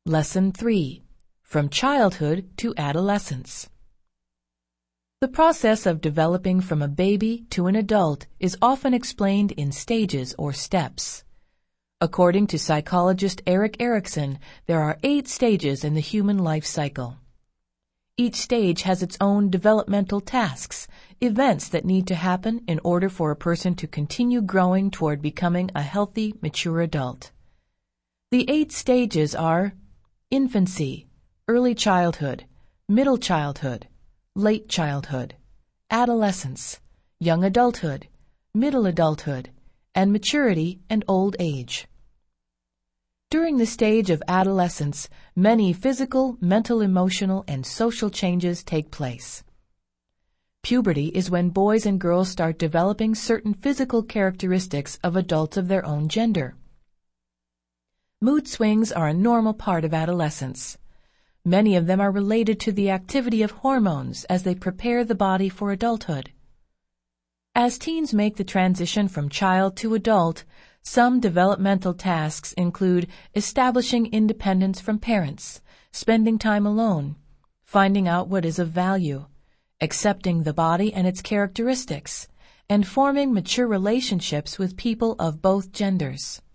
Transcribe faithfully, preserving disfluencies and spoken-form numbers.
Lesson three. From Childhood to Adolescence. The process of developing from a baby to an adult is often explained in stages or steps. According to psychologist Erik Erikson, there are eight stages in the human life cycle. Each stage has its own developmental tasks, events that need to happen in order for a person to continue growing toward becoming a healthy, mature adult. The eight stages are infancy, early childhood, middle childhood, late childhood, adolescence, young adulthood, middle adulthood, and maturity and old age. During the stage of adolescence, many physical, mental, emotional, and social changes take place. Puberty is when boys and girls start developing certain physical characteristics of adults of their own gender. Mood swings are a normal part of adolescence. Many of them are related to the activity of hormones as they prepare the body for adulthood. As teens make the transition from child to adult, some developmental tasks include establishing independence from parents, spending time alone, finding out what is of value, accepting the body and its characteristics, and forming mature relationships with people of both genders.